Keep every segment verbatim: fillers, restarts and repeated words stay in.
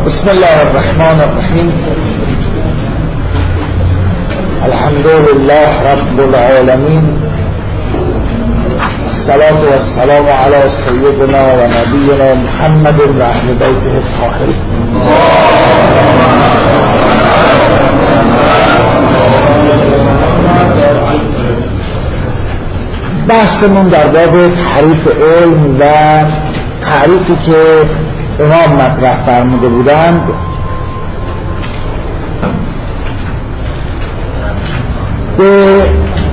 بسم الله الرحمن الرحیم. الحمد لله رب العالمین، الصلاة والسلام علی سیدنا و نبینا محمد و اهل بیته الطاهرین. بحثمون در باب تعریف علم و تعریفی که امام مطرح فرموده بودند به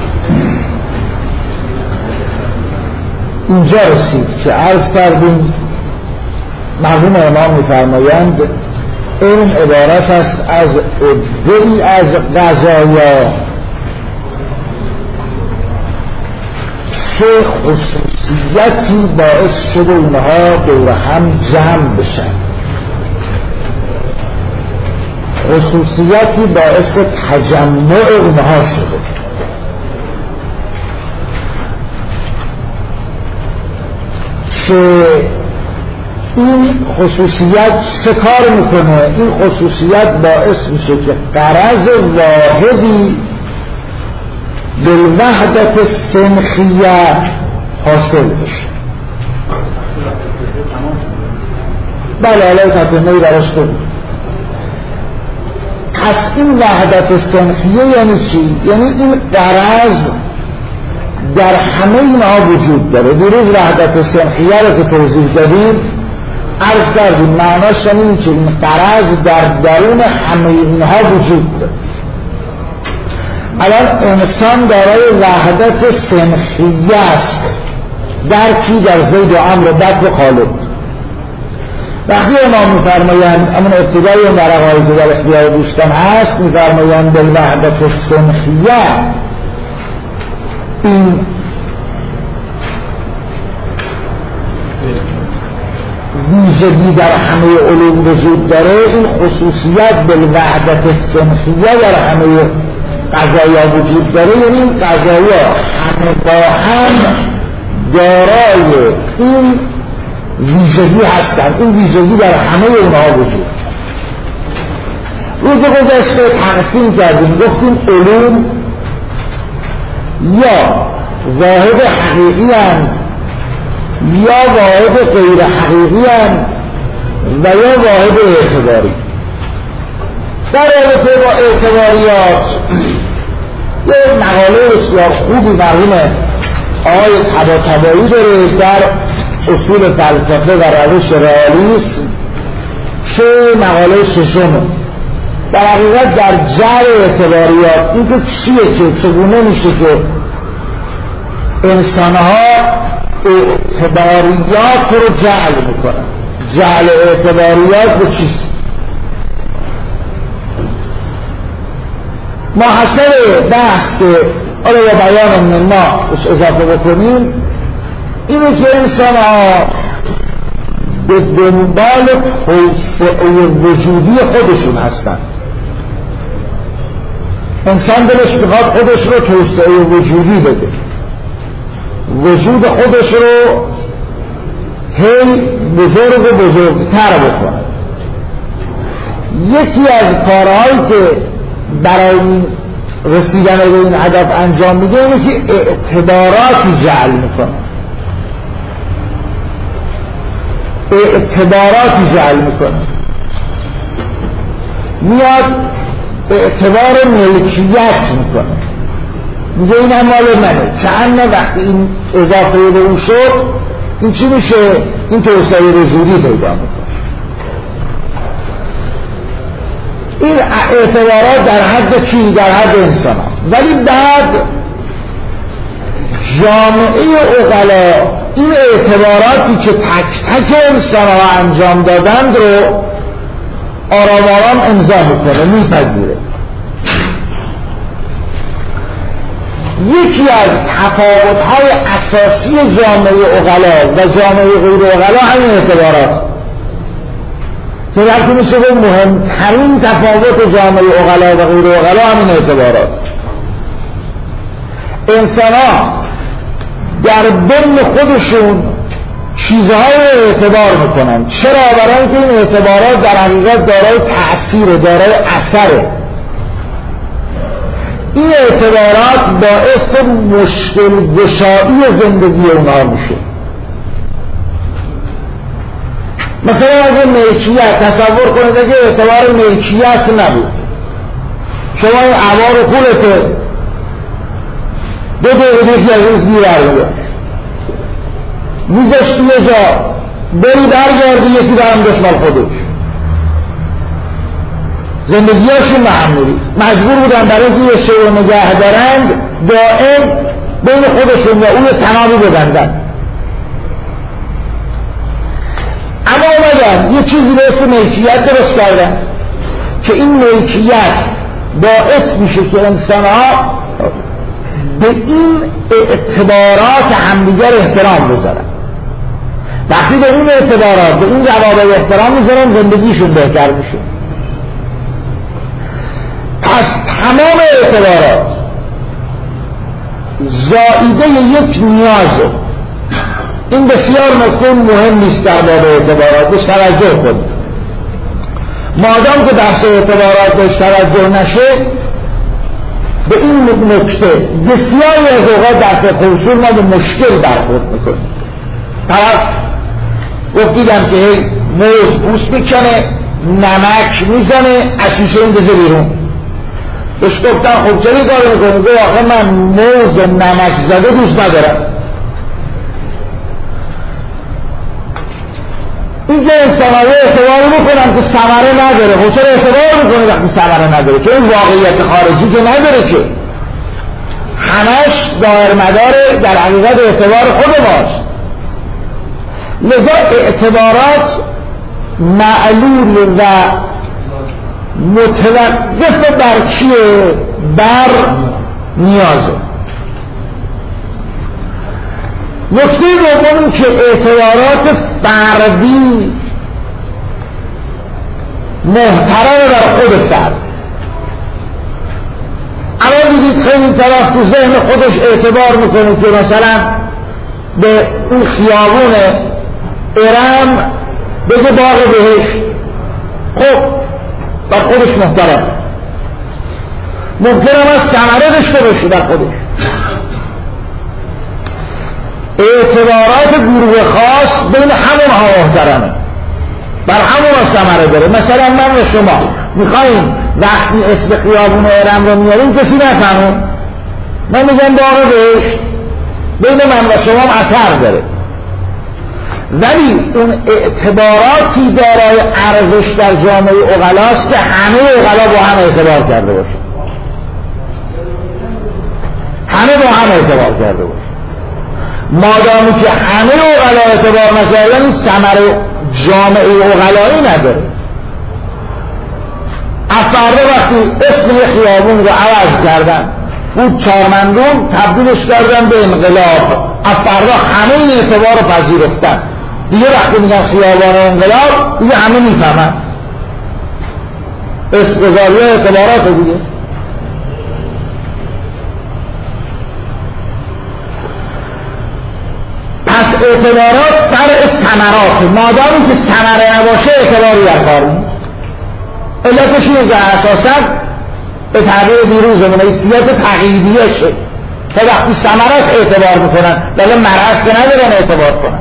اینجا رسید که عرض کردیم مرحوم امام می‌فرمایند علم عبارت است از عده‌ای از قضایا که خصوصیتی باعث شده اونها دور هم جمع بشن، خصوصیتی باعث تجمع اونها شده. که این خصوصیت چه کار میکنه؟ این خصوصیت باعث میشه که غرض واحدی بالوحدت سنخیه حاصل بشه. بله علای تطمینی براش بود. پس این وحدت سنخیه یعنی چی؟ یعنی این غرض در همه اینها وجود داره. دیروز وحدت سنخیه رو که توضیح دادیم عرض کردیم معناش این که این غرض در درون همه اینها وجود داره. الان انسان دارای وحدت سنخیه است، درکی در زید و عمرو بکر و خالد. وقتی امام می‌فرمایند امون ابتدای اون در عقاید در اختیار دوستان هست، می‌فرمایند بالوحدت سنخیه این ویژگی در همه علوم وجود داره. این خصوصیت بالوحدت سنخیه در همه قضایا وجود داره، یعنی این قضایا همه با هم دارای این ویژگی هستند. این ویژگی در همه اونها وجود. روز گذشته تقسیم کردیم، گفتیم علوم یا واحد حقیقی هستند یا واحد غیر حقیقی هستند و یا واحد اعتباری. در رابطه با اعتباریات یه مقاله بسیار خوبی مرحوم آقای طباطبایی داره در اصول فلسفه و روش رئالیسم که مقاله ششمه. در حقیقت در جعل اعتباریات این که چیه که چگونه میشه که انسانها اعتباریات رو جعل میکنن. جعل اعتباریات به چیست؟ محصل بحث که آره با بیان من ما اضافه بکنیم اینه که انسان ها به دنبال توسعه وجودی خودشون هستن. انسان دلش میخواد خودش رو توسعه وجودی بده، وجود خودش رو هی بزرگ و بزرگتر بکنه. یکی از کارهایی که برای رسیدن به این هدف انجام میده اینه که اعتباراتی جعل میکنه. اعتباراتی جعل میکنه میاد اعتبار ملکیت میکنه، میگه این هم مال منه. چند وقتی این اضافه به اون شد این چی میشه؟ این توسعه وجودی پیدا میکنه. این اعتبارات در حد چی؟ در حد انسان ها. ولی بعد جامعه عقلا این اعتباراتی که تک تک انسان ها انجام دادند رو آرام آرام امضا میکنه، میپذیره. یکی از تفاوت‌های اساسی جامعه عقلا و جامعه غیر عقلا همین اعتبارات. که وقتی میشه به مهمترین تفاوت جامعه عقلا و غیر عقلا همین اعتبارات. انسان ها در بین خودشون چیزهای اعتبار میکنن. چرا؟ برای اینکه این اعتبارات در حقیقت دارای تأثیر، دارای اثره. این اعتبارات باعث مشکل گشایی زندگی اونها میشه. مثلا اگه ملکیت تصور کنید، اگه اعتبار ملکیت نبود، شما این عوار و پولته دو دقیقه یکی از این بیرر میداشت میذاشتی یه جا بری برگردی یکی برم دشمال خودش، زندگی هاشون به هم میریخت. مجبور بودن برای اینکه یه شیء نگه دارند دائم بین خودشون و اون تنابی ببندن. اما اومدن یه چیزی به اسم ملکیت درست کردن که این ملکیت باعث میشه که انسان ها به این اعتبارات همدیگر احترام بذارن. وقتی به این اعتبارات، به این روابط احترام میذارن، زندگیشون بهتر میشه. پس تمام اعتبارات زائیده یک نیازه. این بسیار نکته مهم نیست در باب اعتبارات، بهش توجه کنید. مادام که بحث اعتبارات بهش توجه نشه، به این نکته بسیاری از اوقات در فقه اصول ما به مشکل برخورد میکنیم. طرف گفتیدم که موز پوست میکنه، نمک میزنه، اشیشه میندازه بیرون. بهش گفتم خب چه کار میکنی؟ گفت آخه من موز نمک زده دوست ندارم. اینجا انسان های اعتبار میکنم که ثمره نداره. خب چرا اعتبار میکنه وقتی ثمره نداره؟ چون این واقعیت خارجی که نداره، که همش دایر مداره در حقیقت اعتبار خود ماست. لذا اعتبارات معلول و متوقف بر چیه؟ بر نیازه. نکته دوم این که اعتبارات فردی محترم در خود فرد. اما دیدید خیلی طرف تو ذهن خودش اعتبار میکنه که مثلا به این خیابون ارم بگه باغ بهشت. خب در خودش محترم، ممکن هم از ثمره داشته باشه در خودش. اعتبارات گروه خاص بین همون ها محترمه، بر همون ها ثمره داره. مثلا من و شما میخواییم وقتی اسم خیابون ارم رو میاریم کسی نفهمه، من میگم باغ بهشت، بین من و شما هم اثر داره. ولی اون اعتباراتی دارای ارزش در جامعه عقلاست که همه عقلا با هم اعتبار کرده باشه، همه با هم اعتبار کرده باشه. مادامی که همه عقلا اعتبار نکردن، این ثمره جامعه عقلایی نداره. افرده وقتی اسم خیابون رو عوض کردن، اون چارمندون تبدیلش کردن به انقلاب، افرده همه این اعتبار رو پذیرفتن. دیگه وقتی میگن خیابان انقلاب دیگه همه میفهمن. اسم گذاری اعتبارات دیگه. پس اعتبارات فرع ثمرات، مادامی که ثمره نباشه اعتباری در کار نیست. علتش اینه که اساسا به تعبیر دیروزمون حیثیت تقییدیه شه تا وقتی ثمرش اعتبار میکنن، ولی مرض که ندارن اعتبار کنن.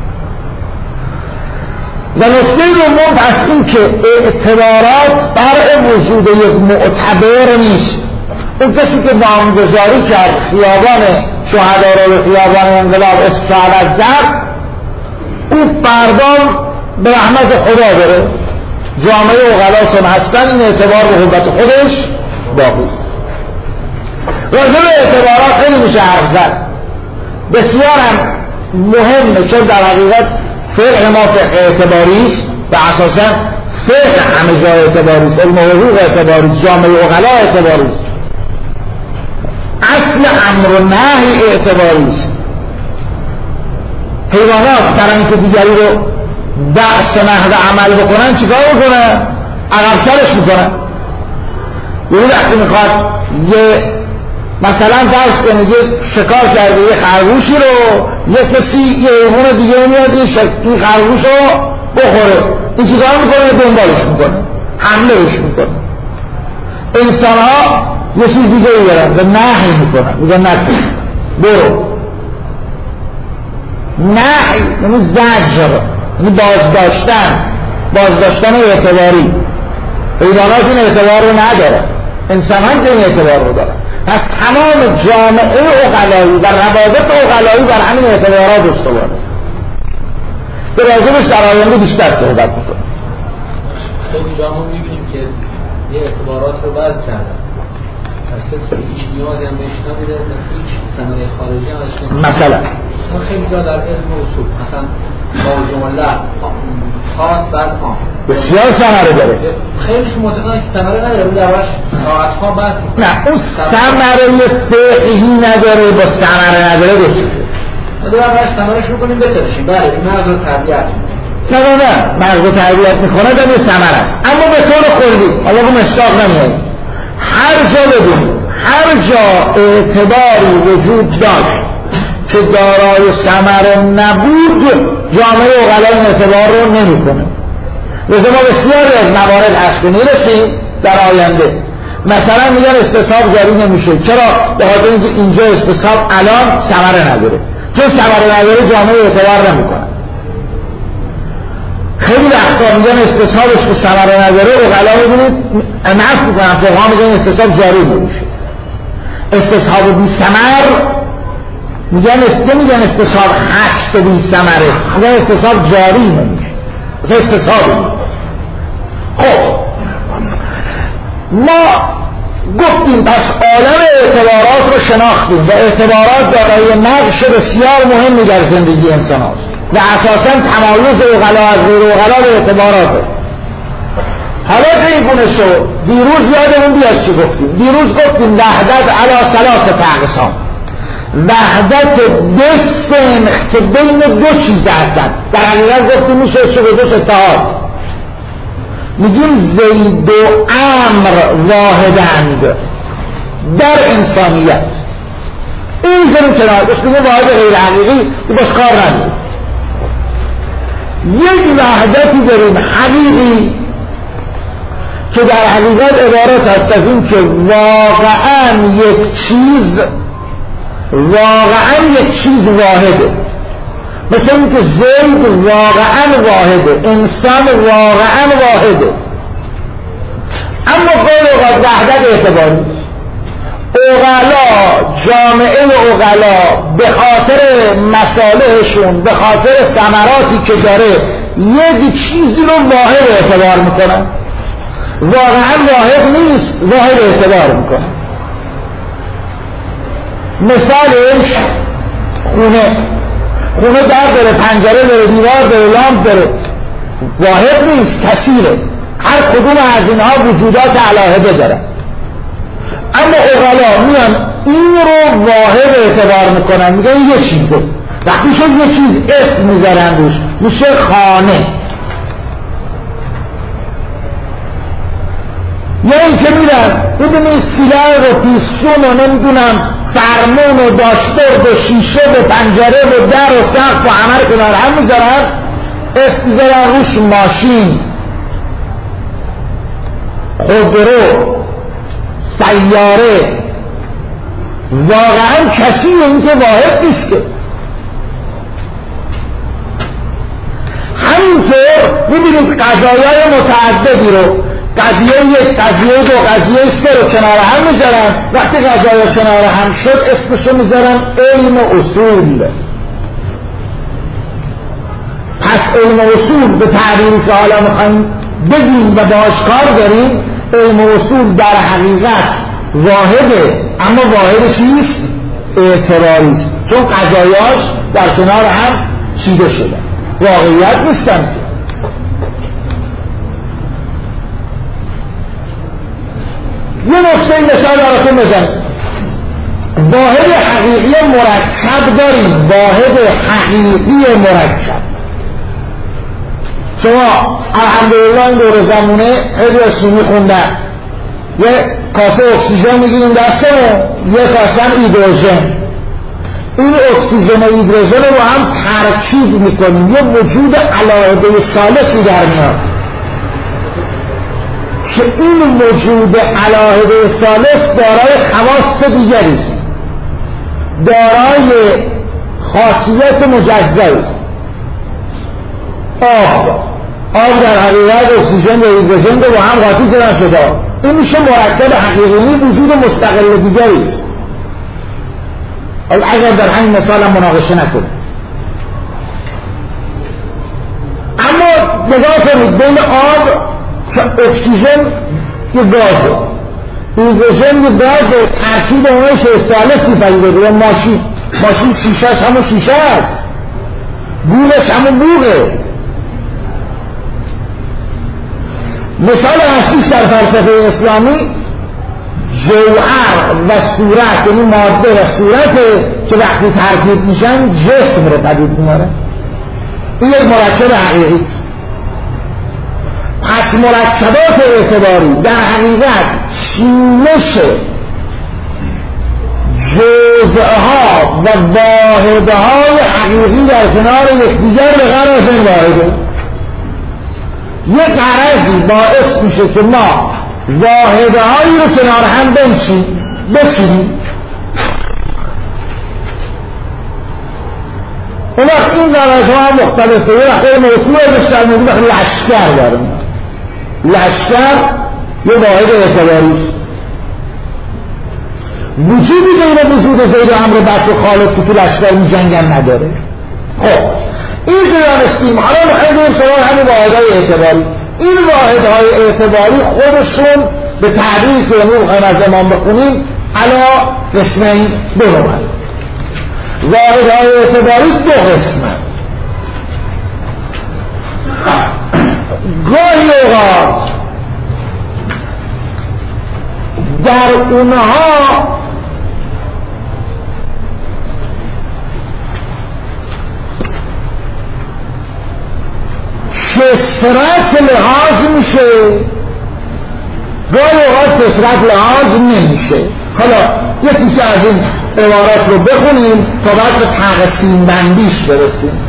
و نکته دوم پس این که اعتبارات فرع وجود یک معتبر نیست. اون کسی که نامگذاری کرد خیابان شهدا رو به خیابان انقلاب اسم عوض کرد، اون فردا به رحمت خدا بره. جامعه عقلا چون هستن این اعتبار به حبت خودش باقی است. راجع به اعتبارات خیلی میشه حرف زد، بسیار هم مهمه، چون در حقیقت فقه ما فقه اعتباری است و اساسا فقه همه جای اعتباری است، علم حقوق اعتباری است، جامعه عقلا اعتباری است، اصل امر و نهی اعتباری است. حیوانات برای اینکه دیگری رو بحث نحو عمل بکنن چیکار بکنن؟ عقب سرش میکنن. یعنی وقتی میخواد یه مثلا فرض کنید شکار کرده یه خرگوشی رو، یه کسی یه حیوان دیگه میاد این خرگوش رو بخوره، این چیکار میکنه؟ دنبالش میکنه، حملهش میکنه. انسان ها یه چیز دیگه دارن و نهی میکنن، میگن نکن برو. نهی یعنی زجر، یعنی بازداشتن، بازداشتن اعتباری. حیوانات این اعتبار رو نداره، انسان ها این اعتبار رو دارن. پس تمام جامعه عقلایی و روابط عقلایی بر همین اعتبارات استواره. به راجبش در آینده بیشتر صحبت میکنه. خیلی جا ما میبینیم که یه اعتبارات رو وضع کردن، پس کسی هیچ نیازی هم بهش نداره، هیچ ثمره خارجی هم ازش نمیشه. مثلا ما خیلی جا در علم اصول مثلا با جمله خاص بعد عام بسیار ثمره داره. خیلیشون معتقدن که ثمره نداره، ولی دربارش ساعت‌ها بحث می‌کنن. نه اون ثمره فقهی نداره، با ثمره نداره دو چیزه. دربارش ثمره‌اش رو کنیم بترشیم. بله مغز رو تربیت می‌کنه. نه نه مغز رو تربیت می‌کنه در یه ثمره است، اما به طور کلی حالا که مشتاق نمیاد هر جا ببینید هر جا اعتباری وجود داشت که دارای ثمره نبود، جامعه عقلا اعتبار رو نمی‌کنه. لذا ما بسیاری از موارد هست که میرسیم در آینده مثلا میگن استصحاب جاری نمیشه. چرا؟ به خاطر اینکه اینجا استصحاب الان ثمره نداره، چون ثمره نداره جامعه اعتبار نمیکنه. خیلی وقتا میگن استصحابش که ثمره نداره، عقلا میبینید نفت میکنن، فقها میگن استصحاب جاری نمیشه. استصحاب بی ثمر میگن است میگن استصحاب هشت بی ثمره، میگن استصحاب جاری نمیشه، مثلا استصحابی. خب ما گفتیم پس عالم اعتبارات رو شناختیم و اعتبارات دارای نقش بسیار مهمی در زندگی انسان هاست و اساساً تمایز عقلا از غیر عقلا به اعتباراته. حالا که این گونه شد، دیروز یادمون بیاد چی گفتیم؟ دیروز گفتیم وحدت علی ثلاثه اقسام، وحدت دو سنخ که بین دو چیز هستن. در حقیقت گفتیم میشه چه به دوش اتحاد. میگیم زید و عمر واحدند در انسانیت. این زنیم کنار بس بگیم واحد غیر حقیقی بس کار نداریم. یک وحدتی داریم حقیقی که در حقیقت عبارت هست از این که واقعا یک چیز واقعا یک چیز واحده، مثل این که زید واقعا واحده، انسان واقعا واحده. اما قول اوقات وحدت اعتباری عقلا، جامعه عقلا به خاطر مصالحشون، به خاطر ثمراتی که داره یک چیزی رو واحد اعتبار میکنن. واقعا واحد نیست، واحد اعتبار میکنن. مثالش خونه، خونه در داره، پنجره داره، دیوار داره، لامپ داره، واحد نیست، کثیره. هر کدوم از اینها وجودات علاهده داره. اما عقلا میان این رو واحد اعتبار میکنن، میگن یه چیزه. وقتی شد یه چیز اسم میذارن روش، میشه خانه. یا این که میرن ببینید سیلر و پیستون و نمیدونم فرمون و داشتر و شیشه و پنجره و در و سقف و همه رو کنار هم میذارن، اسم میذارن روش ماشین، خودرو، سیاره. واقعا کسی این که واحد نیست. همینطور ببینید قضایای متعددی رو، قضیه یک، قضیه دو، قضیه سه رو کنار هم میذارن. وقتی قضایای کنار هم شد اسمشو میذارن علم اصول. پس علم اصول به تعبیری که حالا میخوایم بگیم و باش کار داریم، علم اصول در حقیقت واحده، اما واحد چیست؟ اعتباریست، چون قضایاش در کنار هم چیده شده، واقعیت نیستن. یه نقطه این مثال براتون بزنم. واحد حقیقی مرکب داریم، واحد حقیقی مرکب. شما الحمدلله این دور زمونه خیلی از سومی خوندن، یه کاسه اکسیژن میگیریم دستمون، یه کاسه هم هیدروژن. این اکسیژن و هیدروژن رو هم ترکیب میکنیم، یه وجود علاهده ثالثی در میاد که این وجود علاهده ثالث دارای خواص دیگری است، دارای خاصیت مجزایی است. آب آب در حقیقت اکسیژن و هیدروژن رو با هم قاطی کردن شده، این میشه مرکب حقیقی وجود مستقل دیگری است. اگر در همین مثال هم مناقشه نکنیم، اما نگاه کنید بین آب که اکسیژن یه گازه، هیدروژن یه گازه، ترکیب اونش ثالثی پدیده بیاد. ماشین ماشین شیشهش همون شیشه است، بوغش همون بوغه. مثال اصلیش در فلسفه اسلامی جوهر و صورت، یعنی ماده و صورته که وقتی ترکیب میشن جسم رو پدید میاره. این یک مرکب حقیقی است. پس مرکبات اعتباری در حقیقت چینش جزءها و واحدهای حقیقی در کنار یکدیگر به غرض این واحده. یک غرضی باعث میشه که ما واحدهایی رو کنار هم بچینیم. اون وقت این غرضها هم مختلفه. یه وقتی موضوع بشتر میگه بخیر لشکر دارم. لشکر یه واحد اعتباری است. وجودی غیر وجود زید امر بطر خالق که تو لشکر می جنگن نداره. خب این که دانستیم، حالا میخوایم بریم سراغ همین واحدهای اعتباری. این واحدهای اعتباری خودشون به تعبیر که امروز میخوایم از امام بخونیم علا قسمین بنومد. واحدهای اعتباری دو قسمه. گاهی اوقات در اونها کثرت لحاظ میشه، گاهی اوقات کثرت لحاظ نمیشه. حالا یکی که از این عبارات رو بخونیم تا بعد به تقسیم بندیش برسیم.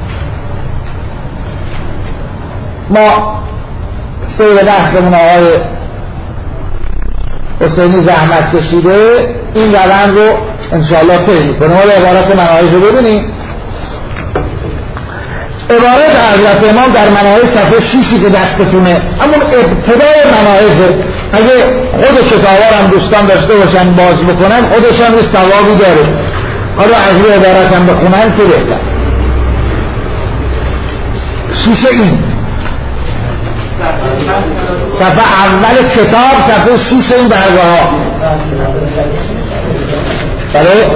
ما سیر بحثمون آقای حسینی زحمت کشیده، این روند رو انشاءالله طی می‌کنیم. حالا عبارت مناهج رو ببینیم. عبارت حضرت امام در مناهج صفحه شیشی که دستتونه، همون ابتدای مناهج. اگه خود کتابا هم دوستان داشته باشن باز بکنن خودش هم یه ثوابی داره. حالا از روی عبارت هم بخونن که بهتر. شیشه این صفحه اول کتاب، صفحه شیش این برگه ها. بله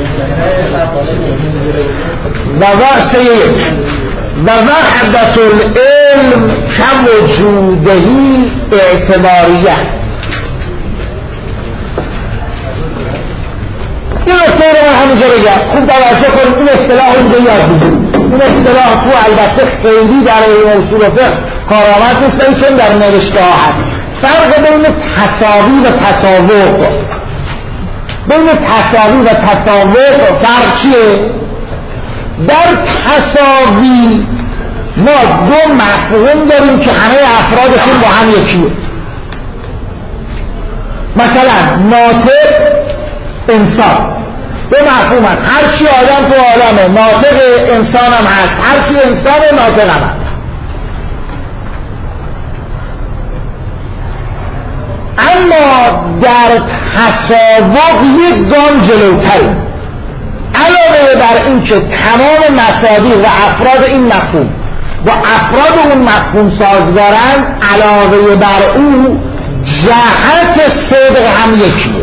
و وحسه و وحدت العلم کوجودهی اعتباریه. این اصطلاح رو همینجا بگم، خوب توجه کنید. این اصطلاح اینجا یاد بگید. این اصطلاح تو البته خیلی در علم اصول فقه کارآمد نیست، چون در نوشته ها هست. فرق بین تساوی و تساوق، بین تساوی و تساوق فرق چیه؟ در تساوی ما دو مفهوم داریم که همه افرادشون با هم یکیه. مثلا ناطق انسان دو مفهوم هست. هر چی آدم تو عالمه، ناطق انسان هم هست. هر چی انسان ناطق هم هست. اما در تساوق یک گام جلوتریم. علاوه بر این که تمام مصادیق و افراد این مفهوم و افراد اون مفهوم سازگارند، علاوه بر اون جهت صدق هم یکیه.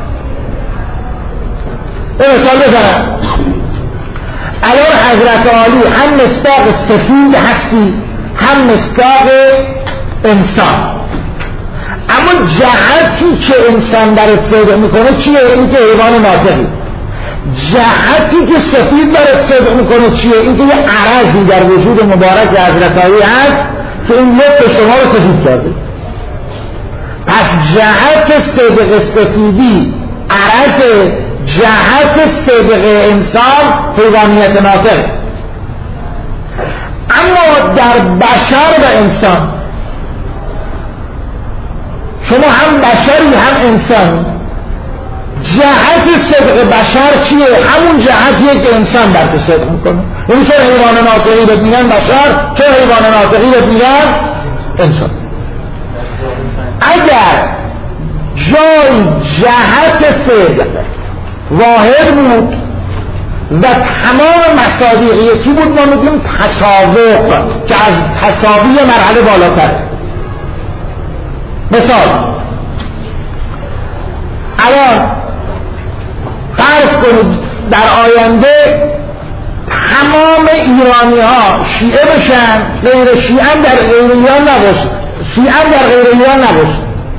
به مثال بزنم، الان حضرت عالی هم مصداق سفید هستی هم مصداق انسان، اما جهتی که انسان برای صدق میکنه چیه؟ این که حیوان ناطقی. جهتی که سفید برای صدق میکنه چیه؟ این که یه عرضی در وجود مبارک حضرت عالی هست که این لب شما رو سفید کرده. پس جهت صدق سفیدی عرض جهت صدق انسان حیوانیت ناطق، اما در بشر و انسان شما هم بشری هم انسان، جهت صدق بشر چیه؟ همون جهتیه که انسان در تو صدق میکنه. یعنی چون حیوان ناطقی رو میگن بشر، چون حیوان ناطقی رو میگن انسان. اگر جای جهت صدق واحد بود و تمام مصادیق یکی بود، ما میگیم تساوق که از تساوی مرحله بالاتر. مثال الان فرض کنید در آینده تمام ایرانی ها شیعه بشن، غیر شیعه هم در غیر ایران نباشه، شیعه هم در غیر ایران نباشه،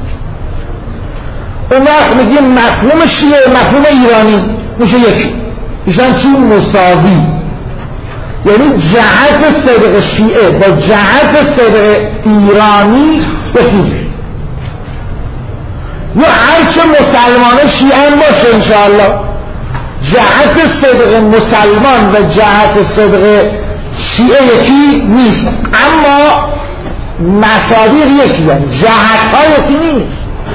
اون وقت میگیم مفهوم شیعه مفهوم ایرانی میشه یکی، میشن چی؟ مساوی. یعنی جهت صدق شیعه با جهت صدق ایرانی یکی. یا هرچه مسلمان شیعه هم باشه انشاءالله، جهت صدق مسلمان و جهت صدق شیعه یکی نیست، اما مصادیق یکی هست، جهت ها یکی نیست.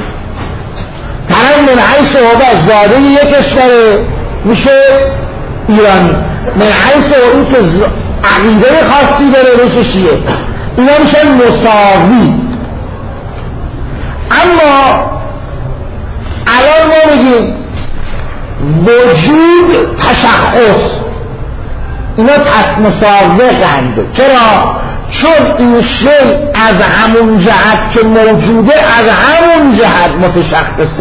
طرف من حیث عهده زاده یک کشور میشه ایرانی، من حیث اون که عقیده خاصی داره میشه شیعه، اینا میشن مساوی. اما الان ما میگیم وجود تشخص، اینا مساوقند. چرا؟ چون این شی از همون جهت که موجوده از همون جهت متشخصه.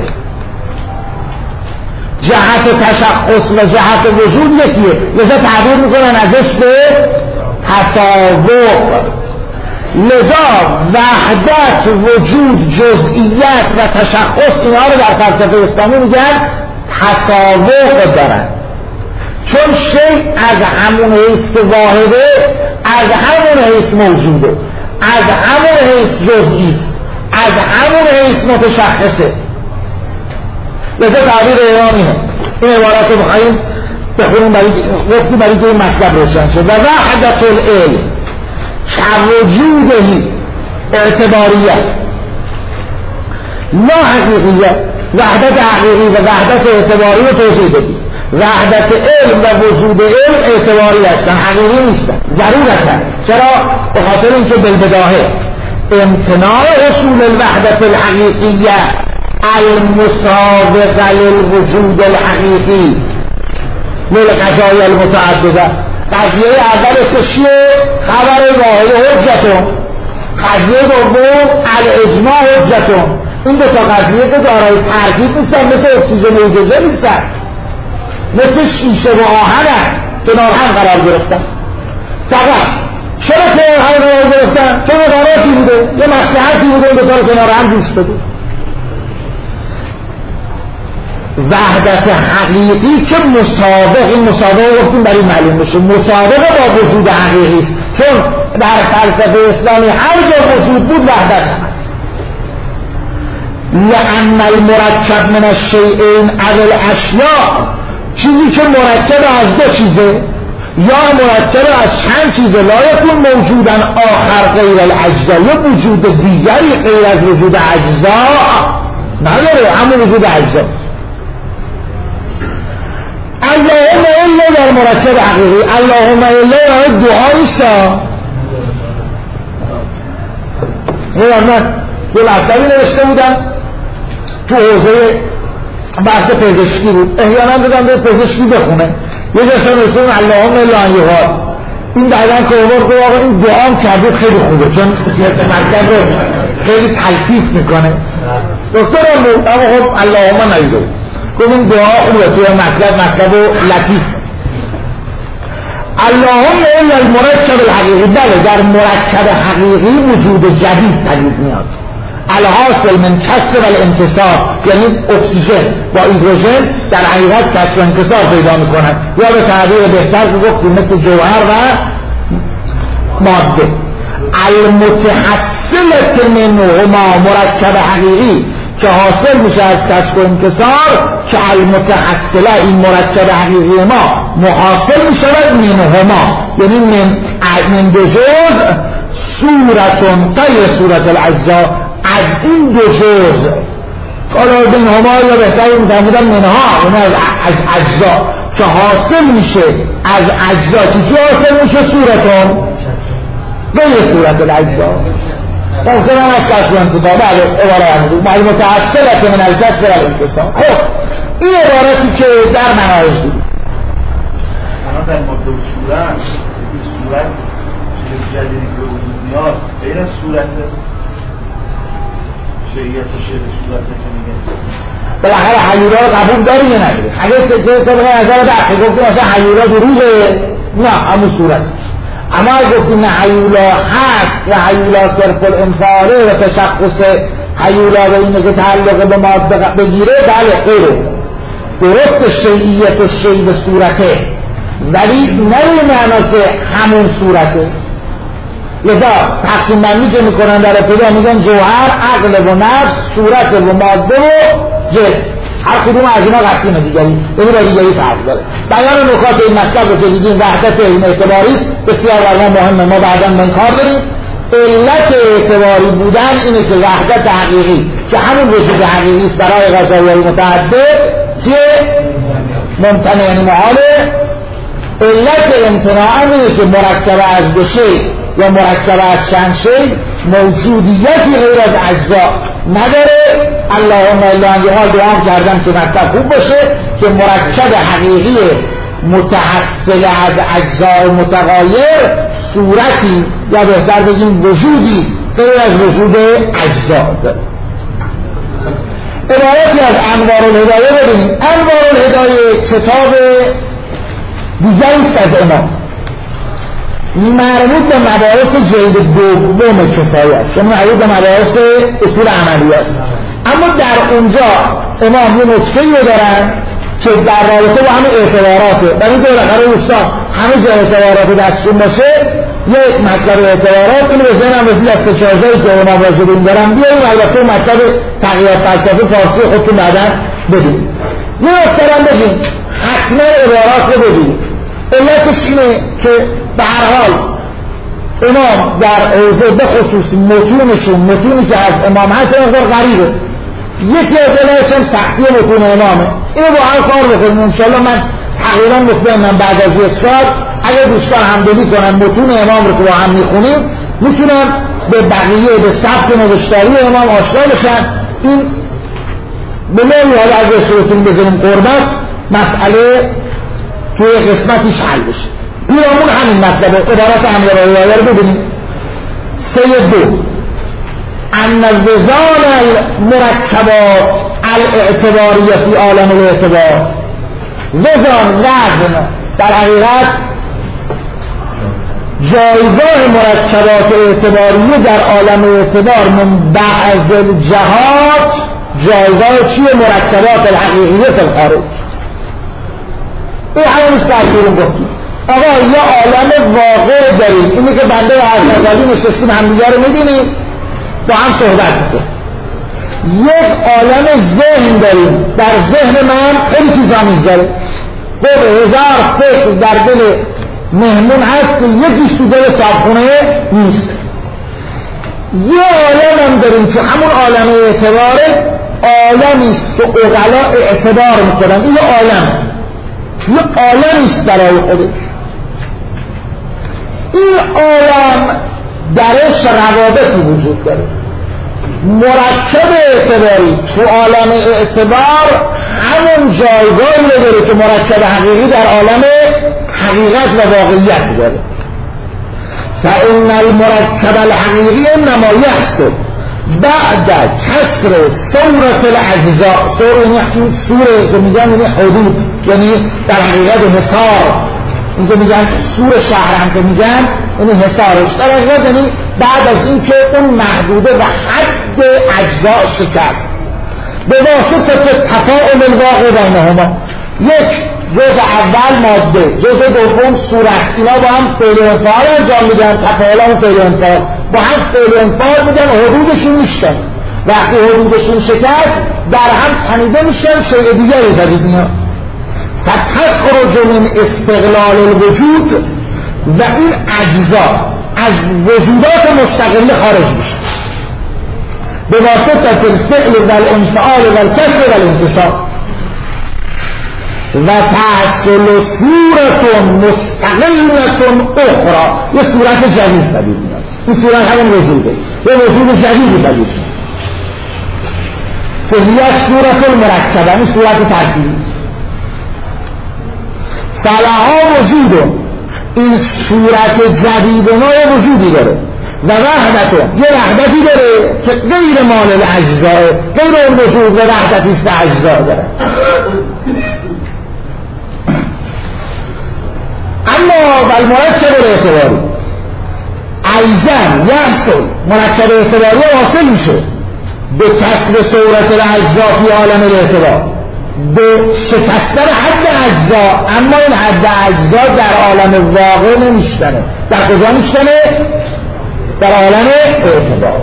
جهت تشخص و جهت وجود یکیه، لذا تعبیر میکنن ازش به تساوق. لذا وحدت، وجود، جزئیت و تشخص، اینا رو در فلسفه اسلامی میگن تساوق دارن، چون شی از همون حیث که واحده از همون حیث موجوده، از همون حیث جزئی، از همون حیث متشخصه. لذا تعبیر ایرانیه. این عبارات رو بخواهیم بخونیم برای وقتی برای که این مطلب روشن شد. و وحدت العلم كوجوده اعتباریت لا حقیقیت. وحدت حقیقی و وحدت اعتباری رو توضیح دادیم. وحدت علم و وجود علم اعتباری هستن، حقیقی نیستن، ضرور هستن. چرا؟ به خاطر اینکه بالبداهه امتناع اصول الوحدت الحقیقیه المسابقه للوجود الحقیقی للقضايا المتعدده. قضیه اول چیه؟ خبر واحد حجتون. قضیه دوم الاجماع حجتون. این دو تا قضیه که دارای ترکیب نیستن، مثل اکسیژن و هیدروژن نیستن، مثل شیشه و آهن کنار هم قرار گرفتن. فقط چرا کنار هم قرار گرفتن؟ چون مداراتی بوده، یه مصلحتی بوده، این دو تا کنار هم دوست بده. وحدت حقیقی که مسابق، این مسابقه گفتیم برای معلوم بشه، مسابقه با وجود حقیقی است، چون در فلسفه اسلامی هر جا وجود بود وحدت هست. لأن المرکب من الشیئین او الاشیاء، چیزی که مرکب از دو چیزه یا مرکب از چند چیزه، لا یکون موجودا آخر غیر الاجزا، یا وجود دیگری غیر از وجود اجزا نداره، همون وجود اجزا. اللهم الا در مرکب حقیقی، اللهم الا دعا نیستا. من یه مطلبی نوشته بودم تو حوزه بحث پزشکی بود، احیانا دادم به پزشکی بخونه، یه جاشا نوشته بودم اللهم الا انیوها. این بعدن که عمر که آقا این دعا هم کرده خیلی خوبه، چون مطلب رو خیلی تلطیف میکنه. دکتر هم بود اما خب اللهم نایده بود، گفت این دعا خوبه توی مطلب مطلب لطیف. اللهم الا المرکب الحقیقی، بله در مرکب حقیقی وجود جدید پدید میاد. الحاصل من کسر و الانتصار، یعنی اکسیژن با هیدروژن در حقیقت کسر و انتصار پیدا میکنن، یا به تعبیر بهتر گفتیم مثل جوهر و ماده. المتحصلت منهما مرکب حقیقی که حاصل میشه از کسب و انکسار که المتحصله این مرکب حقیقی ما محاصل میشود منهما، یعنی من, من دو جز صورتون غیر صورت الاجزا، از این دو جز قالا بین هما یا بهتری میتونیدم منها، اون از اجزا که حاصل میشه از اجزا که چی حاصل میشه؟ صورتون غیر صورت الاجزا. ممکن هم از کسب و انکسار بله عباره هم بود مال متحصلت من الکسب و الانکسار. خب این عبارتی که در مناهج بود اما در ماده و صورت صورت چیز جدیدی که وجود میاد غیر از صورت شریعت و شعر صورت که میگن بالاخره حیولا رو قبول داری یا نداری؟ اگه که طبقه نظر برخی گفتیم اصلا حیولا دروغه، نه همون صورت. اما اگه گفتیم نه حیولا هست و حیولا صرف الانفعاله و تشخص حیولا به اینه که تعلق به ماده بگیره بله غیره درست شیعیت و شیع به صورته، ولی نه به معنا که همون صورته. لذا تقسیم بندی که میکنن در ابتدا میگن جوهر، عقل و نفس، صورت و ماده و جسم، هر کدوم از اینا قسیم دیگری یعنی با دیگری فرق داره. بیان نکات این مطلب رو که دیدیم وحدت این اعتباری بسیار برای مهمه، ما بعدا من کار داریم. علت اعتباری بودن اینه که وحدت حقیقی که همون وجود حقیقی است برای غذایی متعدد که ممتنع یعنی محاله. علت امتناع اینه که مرکب از دو شی یا مرکب از چند شی موجودیتی غیر از اجزا نداره. اللهم الا ان یقال دعا کردم که مطلب خوب باشه که مرکب حقیقی متحصل از اجزای متغایر صورتی یا بهتر بگیم وجودی غیر از وجود اجزا داره. عبارتی از انوار الهدایه ببینیم. انوار الهدایه کتاب دیگری است از امام مربوط به مباحث جلد دوم کفایه است، چون مربوط به مباحث اصول عملی است. اما در اونجا امام یه نکته‌ای رو دارن که در رابطه با همه اعتباراته، در این که بالاخره دوستان همه جا اعتبارات دستشون باشه یک مطلب اعتبارات اینو به ذهنم رسید از سچازهایی که امام راجع به این دارن بیاریم. البته مطلب تغییرات فلسفه فارسی خودتون بعدا ببینید. یه اکترم بگیم حتما عبارات رو ببینید. علتش اینه که به هر حال امام در حوزه به خصوص متونشون متونی که از امام هست مقدار غریبه. یکی از علتش هم سختی متون امامه. اینو با هر کار بکنیم انشاءالله. من تقریبا مطمئنم بعد از یک سال اگر دوستان همدلی کنن متون امام رو که با هم میخونیم میتونن به بقیه به سبک نوشتاری امام آشنا بشن. این به نوعی حالا اگر صورتون بزنیم قربت مسئله توی قسمتیش حل بشه. پیرامون همین مطلب عبارت حمله و روایه رو ببینیم. سه دو ان وزان المرکبات الاعتباریه فی عالم الاعتبار. وزان وزن در حقیقت جایگاه مرکبات اعتباریه در عالم اعتبار من بعض الجهات جایگاه چیه؟ مرکبات الحقیقیه فی الخارج. این همون استرکیرون گفتیم آقا یا عالم واقع داریم، اینی که بنده و عرض نشستیم همدیگه رو میبینیم با هم صحبت میکنیم. یک عالم ذهن داریم، در ذهن من خیلی چیزا میگذاره، به هزار فکر در دل مهمون هست که یکیش تو دل صابخونه نیست. یه عالم هم داریم که همون عالم اعتباره، عالمیست که اغلا اعتبار میکنن. این عالم یه عالمیست برای خودش. این عالم درش روابطی وجود داره. مرکب اعتباری تو عالم اعتبار همون جایگاهی رو داره که مرکب حقیقی در عالم حقیقت و واقعیت داره. فإن المرکب الحقیقی انما یحصل بعد کسر صورت الاجزاء. صور یعنی صوره که میگن یعنی حدود، یعنی در حقیقت حصار. این که میگن سور شهر هم که میگن یعنی حصارش در حقیقت یعنی بعد از این که اون محدوده و حد اجزاء شکست به واسطه تفاعل الواقع بینهما. یک جزء اول ماده، جزء دوم صورت، اینا با هم فعل و انفعال انجام میدن. تفاعل هم فعل و انفعال با هم فعل و انفعال میدن، حدودشون میشتن. وقتی حدودشون شکست در هم تنیده میشن، شیء دیگری پدید میاد. فتخرج من استقلال الوجود و این اجزا از وجودات مستقل خارج میشه به واسطه الفعل و الانفعال و الکسر و الانتصاب و تحصل صورت مستقلت اخرى، یه صورت جدید پدید میاد. این صورت همون وجوده، یه وجود جدیدی پدید میاد که هیچ صورت المرکبه، این صورت ترکیبی فلها وجود. این صورت جدید ما یه وجودی داره و وحدتون یه وحدتی داره که غیر مال الاجزاء، غیر اون وجود و وحدتی است که اجزا داره. اما بالمرکب الاعتباری ایضا یحصل، مرکب اعتباری واصل میشه به کسر صورت الاجزا فی عالم الاعتبار، به شکستن حد اجزا، اما این حد اجزا در عالم واقع نمیشتنه. در کجا میشتنه؟ در عالم اعتبار.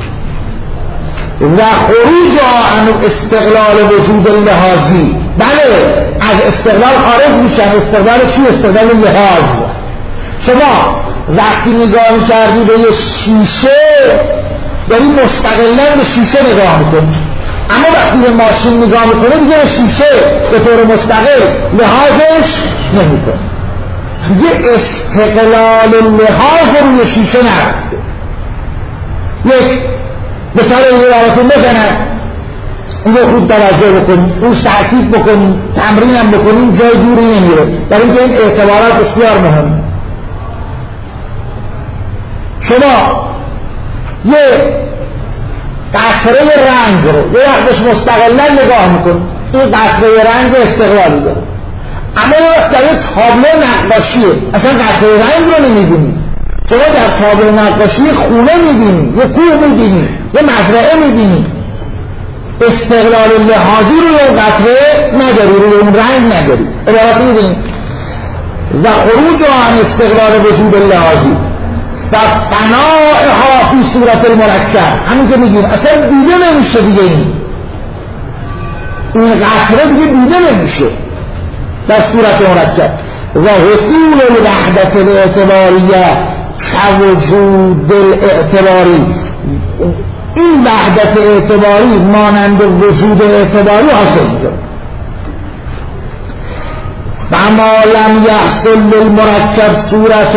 و خروج عن استقلال وجود لحاظی، بله از استقلال خارج میشن. استقلال چی؟ استقلال لحاظ. شما وقتی نگاه میکردی به یه شیشه داری مستقلن به شیشه نگاه میکنی، اما وقتی به ماشین نگاه میکنه دیگه به شیشه به طور مستقل لحاظش نمیکنه، دیگه استقلال لحاظ روی شیشه نرفته. یک مثال یه براتون بزنم، این رو خود توجه بکنیم، روش تحقیق بکنیم، تمرین هم بکنیم، جای دوری نمیره، برای اینکه این اعتبارات بسیار مهمه. شما یه قطره رنگ رو یه وقتش مستقلن نگاه میکنید، این قطره رنگ استقلالی داره، اما یه وقت در یه تابلو نقاشیه اصلا قطره رنگ رو نمیبینید. شما در تابلو نقاشی خونه میبینید، یه کوه میبینید، یه مزرعه میبینید، استقلال لحاظی روی اون قطره نداری، روی اون رنگ نداری. عبارت میبینید و خروج عن استقلال وجود لحاظی و فنائها فی صورت المرکب، همین که میگیم اصلا دیده نمیشه دیگه، این این قطره دیگه دیده نمیشه در صورت مرکب. و حصول الوحدت الاعتباریه كوجود الاعتباری، این وحدت اعتباری مانند وجود اعتباری حاصل میشه. و ما لم یحصل للمرکب صورت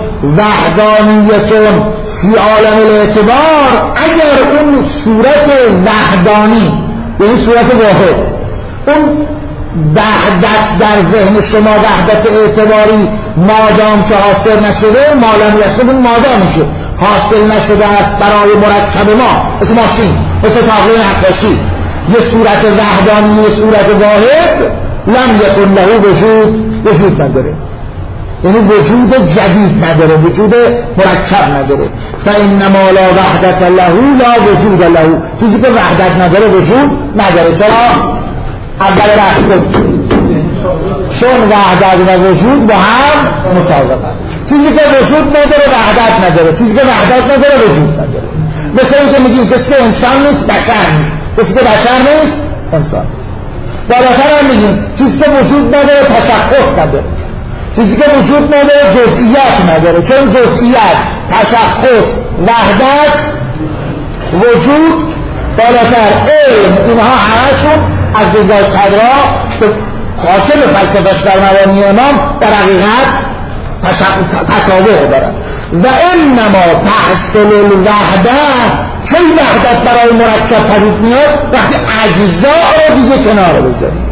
وحدانیت فی عالم الاعتبار، اگر اون صورت وحدانی یعنی صورت واحد، اون وحدت در ذهن شما وحدت اعتباری مادام که حاصل نشده، مالم یحصل مادام میشه حاصل نشده است برای مرکب ما، مثل ماشین، مثل تابلو نقاشی، یه صورت وحدانی یه صورت واحد، لم یکن له وجود، وجود نداره، یعنی وجود جدید نداره، وجود مرکب نداره. فانما لا وحدت له لا وجود له، چیزی که وحدت نداره وجود نداره. چرا؟ اول بحث گفتیم چون وحدت و وجود با هم مساوی‌اند. چیزی که وجود نداره وحدت نداره، چیزی که وحدت نداره وجود نداره. مثل اینکه میگیم کسی که انسان نیست بشر نیست، کسی که بشر نیست انسان. بالاتر هم میگیم چیزی که وجود نداره تشخص نداره، چیزی که وجود نداره جزئیات نداره، چون جزئیات، تشخص، وحدت، وجود، بالاتر علم، اینها همشون از دیدگاه صدرا که حاصل فلسفه‌اش بر مبانی امام در حقیقت تطابق دارد. و انما تحصل الوحده، چه وحدت برای مرکب پدید میاد وقتی اجزا رو دیگه کنار بذاریم،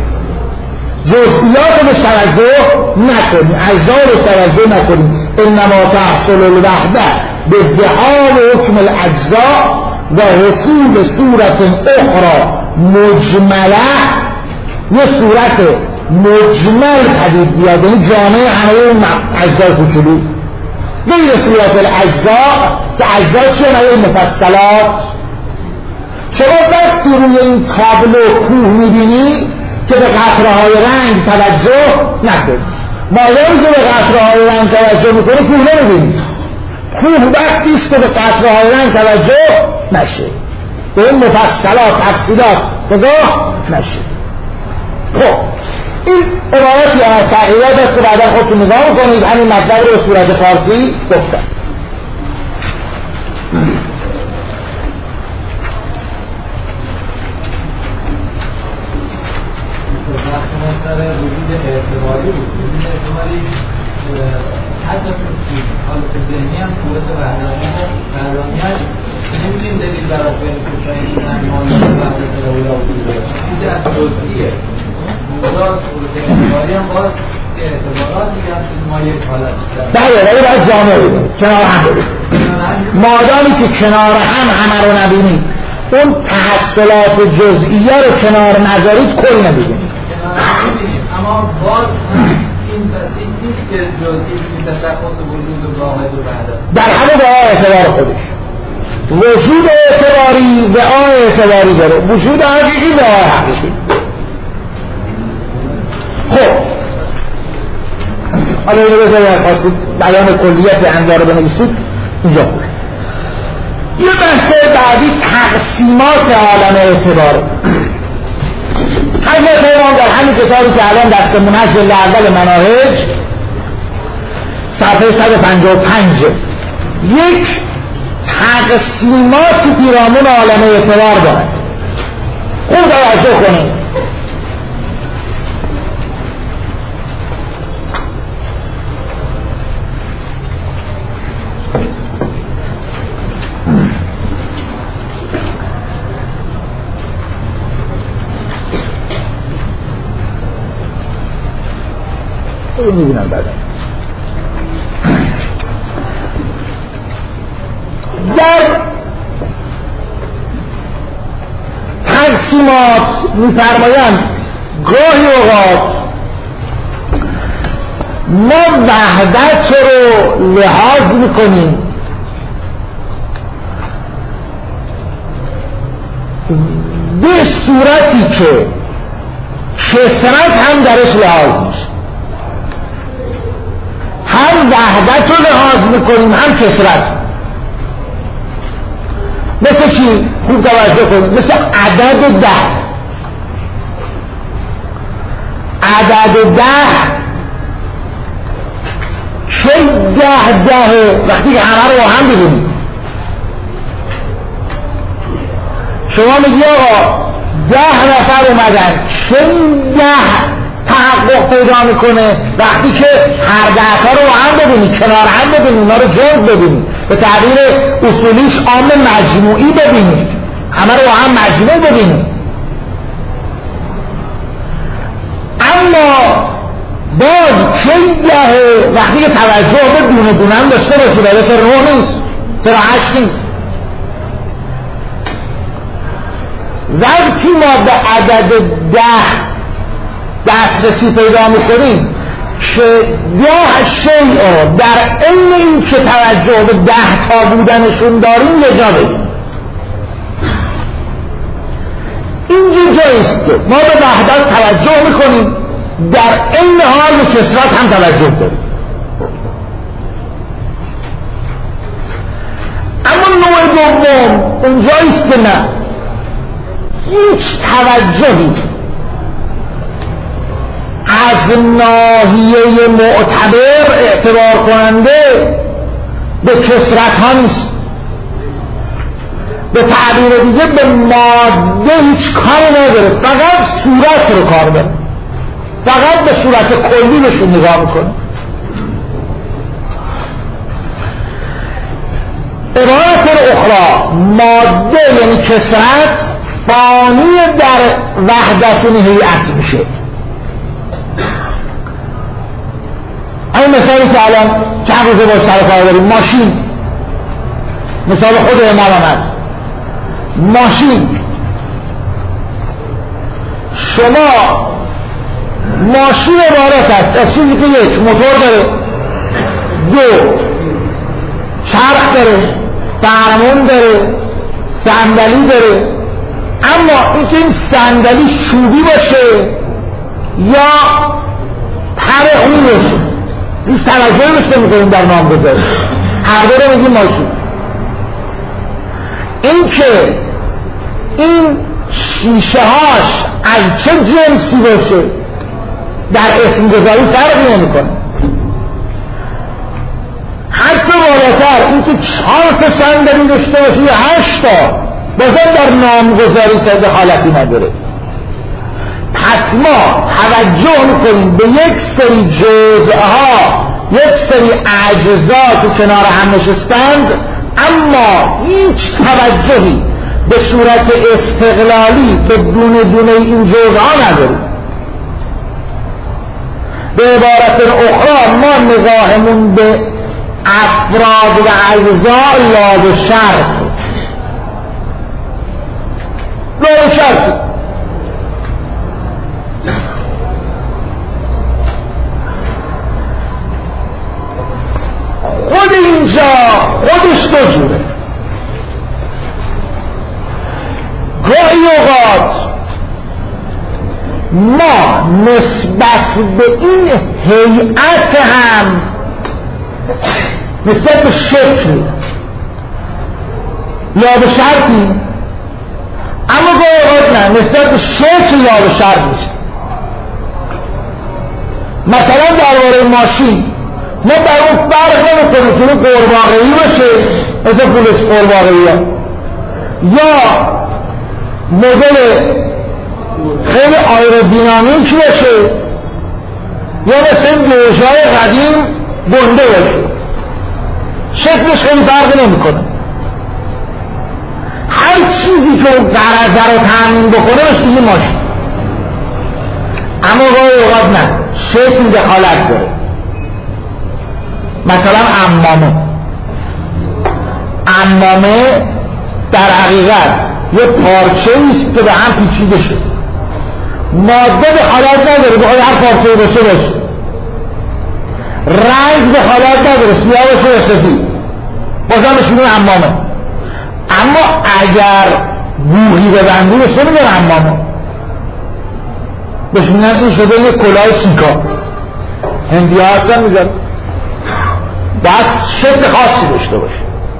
جزئیات رو توجه نکنیم، اجزا رو توجه نکنیم. انما تحصل الوحده به ذهاب حکم الاجزا و حصول صورت اخرى مجمله، یه صورت مجمل پدید بیاد، یعنی جامعه همه اون اجزای کوچولو، غیر صورت الاجزا که اجزا چیه؟ همه مفصلات. شما وقتی روی این تابلو کوه میبینی که به قطره های رنگ توجه نکنید، مادامی که به قطره های رنگ توجه میکنه کوه نمیبینی. کوه وقتی است که به قطره های رنگ توجه نشه. به این مفصلات تفصیلات نگاه نشید. خب این عبارتی از تحقیقات است که بعدا خودتون نگاه کنید. همین مطلب رو به صورت فارسی گفتم. وجود اعتباری بود. وجود اعتباری حتی توی حالت ذهنی هم صورت وحدانیت نمیدونیم دلیل برای بین کشایی انمایی و وحدت اولا وجود داره. وجود از جزئیه. موضوع صورت اعتباری هم باز که اعتبارات میگم که ما یک حالت داریم. بله ولی باید جامعه بودیم. کنار هم بودیم. مادامی که کنار هم همه رو نبینیم اون تحصلات جزئیه رو کنار نذارید کل نبینیم. اما باز این تصدیق نیست که جزئی این تشخص وجود واحد و وحدت در همه به آن اعتبار خودش وجود اعتباری به آن اعتباری داره، وجود حقیقی به آن حقیقی. خب حالا اینو بذارید خواستید بیان کلیت انواع رو بنویسید اینجا بود. یه بحث بعدی تقسیمات عالم اعتبار. حضرت امام در همین کتابی که الان دستمون هست جلد اول مناهج صفحه صد و پنجاه و پنج یک تقسیمات پیرامون عالم اعتبار دارد. خوب توجه کنید. رو میبینم بعدا. در تقسیمات میفرمایند گاهی اوقات ما وحدت رو لحاظ میکنیم به صورتی که کثرت هم درش لحاظ میشه. هم وحدت رو لحاظ میکنیم هم کثرت. مثل چی؟ خوب توجه کنیم. مثل عدد ده. عدد ده چه ده دهه وقتی که همه رو هم ببینیم. شما میگی آقا ده نفر اومدن چه ده تحقق پیدا میکنه وقتی که هر ده تا رو هم ببینی، کنار هم ببینی، اونا رو جمع ببینی، به تعبیر اصولیش عام مجموعی ببینی، همه رو هم مجموع ببینی. اما باز چه دهه وقتی که توجه به دونه دونه هم داشته باشی برای سر نه نیست، سر هشت نیست. وقتی ما به عدد ده دسترسی پیدا میکنیم که ده شیء در این این که توجه به ده تا بودنشون داریم یه جا بگیم. اینجا جاییست که ما به وحدت توجه میکنیم در این حال به کثرت هم توجه داریم. اما نوع دوم اونجاییست که نه هیچ توجهی از ناحیه معتبر اعتبار کننده به کثرت ها نیست. به تعبیر دیگه به ماده هیچ کاری نداره، فقط صورت رو کار داره، فقط به صورت کلی بهشون نگاه میکنه. عبارت اخرى ماده یعنی کثرت فانی در وحدت هیئت میشه. این مثالی که الان چند روزه باش سر کار داریم، ماشین، مثال خود امام هست. ماشین شما ماشین عبارت است از چیزی که یک موتور داره، دو چرخ داره، فرمون داره، صندلی داره. اما اینکه این صندلی چوبی باشه یا پر خونی باشه این توجه بشته میکنیم در نام بذاریم، هر دو رو میگیم ماشین. این که این شیشه هاش از چه جنسی باشه در اسم گذاری فرقی نمی کنه. حتی بالاتر این که چهار تا صندلی داشته باشه یا هشت تا بازم در نامگذاری تا دخالتی نداره. پس ما توجه میکنیم به یک سری جزءها، یک سری اجزا که کنار هم نشستند، اما هیچ توجهی به صورت استقلالی به دونه دونه این جزءها نداریم. به عبارت اخرى ما نگاهمون به افراد و اجزا لا به شرط لا به شرط خود اینجا خودش دو جوره. گاهی اوقات ما نسبت به این هیئت هم نسبت به شکل یا به شرطی، اما گاهی اوقات نه، نسبت به شکل یا به شرط میشه. مثلا درباره ماشین ما در اون فرق نمیکنه که اون قورباغه‌ای باشه مثل پولش قورباغه‌ای ها، یا مدل خیلی آیرودینامیک باشه، یا مثل این گوشه‌های قدیم گنده باشه. شکلش خیلی فرق نمیکنه. هر چیزی که اون غرضه رو تامین بکنه بهش میگیم ماشین. اما گاهی اوقات نه، شکل دخالت داره. مثلا عمامه عمامه در حقیقت یه پارچه ایست که به هم پیچیده شد، ماده دخالت نداره، بخواد هر پارچه باشه باشه، رنگ دخالت نداره، سیاه باشه یا سفید، بازم بهش میگن عمامه. اما اگر بوهی ببندی بشه میگن عمامه، بهش میگن این شده یه کلاه سیکا. هندی ها هستن میگن باید شکل خاصی داشته باشه.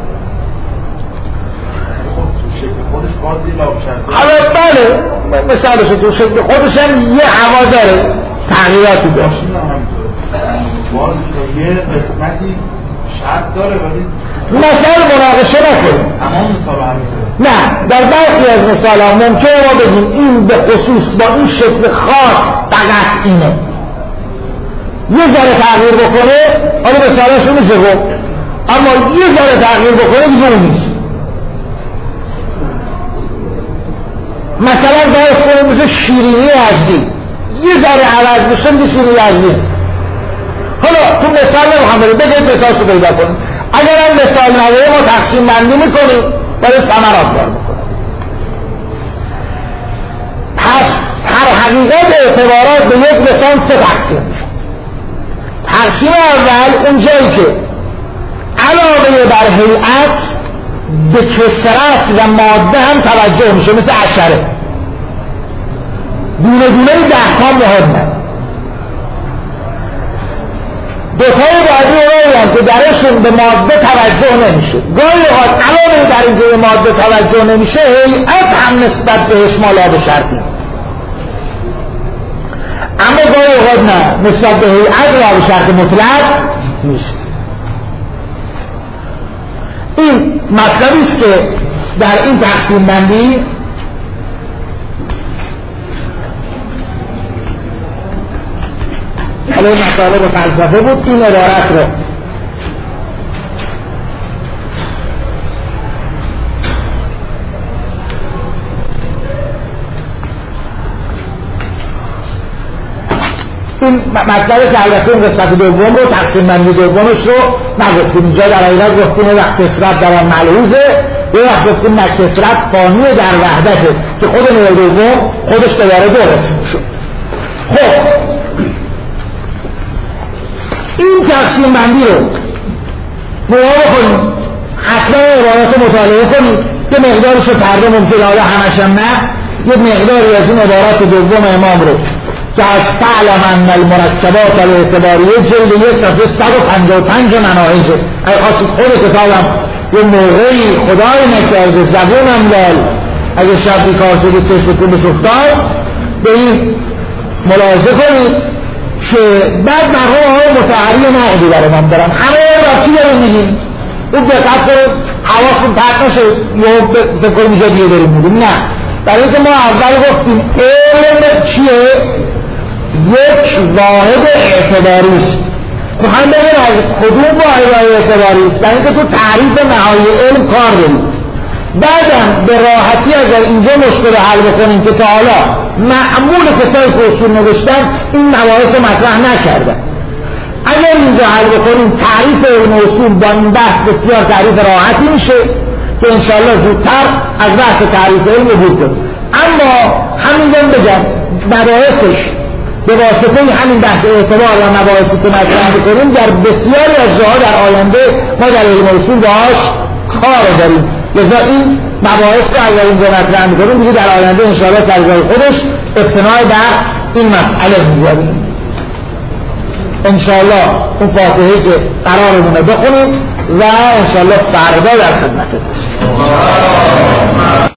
حالا بله مثالش تو شکل خودش هم یه هوا داره، تغییراتی داشت. یه قسمتی شرط داره ولی مثال مناقشه نکنیم. اما مثال نه، در برخی از مثال ها ممکنه ما بگیم این به خصوص با این شکل خاص فقط اینه، یه ذره تغییر بکنه حالا مثالش رو میشه گفت، اما یه ذره تغییر بکنه دیگه اون نیست. مثلا باید کنیم مثل شیرینی ازدی، یه ذره عوض بشه میشه شیرینی ازدی. حالا تو مثال نمیخوام بریم بگید مثال رو پیدا کنیم. اگر هم مثال نداره ما تقسیم بندی میکنیم باید ثمرات دار میکنیم. پس هر حقیقت اعتبارات به یک مثال سه تقسیم میشه. تقسیم اول اون جایی که علاوه بر هیئت به کثرت و ماده هم توجه میشه، مثل عشره دونه دونه ده تا مهمه. دوتای بعدی اونایی هم که درشون به ماده توجه نمیشه، گاهی اوقات علاوه بر اینکه به ماده توجه نمیشه هیئت هم نسبت بهش مالا به شرطی، اما گاهی اوقات نه، نسبت به هیئت را به شرط مطلق نیست. این مطلبی است که در این تقسیم بندی حالا مطالب فلسفه بود. این عبارت رو این مطلب که البته این قسمت دوم رو تقسیم بندی دومش رو نگفتیم. اینجا در حقیقت گفتیم یه وقت کثرت در آن ملحوظه، یه وقت گفتیم نه کثرت فانی در وحدته که خود نوع دوم خودش دوباره دو رسیم شد. خب این تقسیم بندی رو مراجعه کنیم، حتما عبارات مطالعه کنیم، یه مقدارش رو فردا ممکنه، حالا همش هم نه، یه مقداری از این عبارات دوم امام رو که از فعلم ان المرکبات الاعتباریه جلد یک صفحه صد و پنجاه و پنج مناهجه. اگه خواستید خود کتابم یه موقعی خدای نکرده زبونم لال اگه شب بیکار شدید چشمتون به سفتاد به این ملاحظه کنید که بعد مرحوم آقای مطهری نقدی برای من دارم همه راستی داریم میگیم اون دقت کنید حواستون پرت نشه یا فکر کنید اینجا دیگه داریم میگیم نه برای اینکه ما اول گفتیم علم چیه؟ یک واحد اعتباری است. میخوایم بگیم از کدوم واحد اعتباری است؟ برای اینکه تو تعریف نهایی علم کار داریم. بعدم به راحتی اگر اینجا مشکل حل بکنیم که تا حالا معمول کسایی که اصول نوشتن این مباحث مطرح نکردن، اگر اینجا حل بکنیم تعریف علم اصول با این بحث بسیار تعریف راحتی میشه که انشاءالله زودتر از بحث تعریف علم عبور کنیم. اما همینجا بگم مباحثش به واسطه همین بحث اعتبار و مباحثی که مطرح میکنیم در بسیاری از جاها در آینده ما در علم اصول باهاش کار داریم، لذا این مباحث که اگر اینجا مطرح میکنیم دیگه در آینده انشاءالله در جای خودش اقتناع بر این مسئله میذاریم. انشاءالله اون فاتحه که قرارمونه بخونیم و انشاءالله فردا در خدمت باشیم.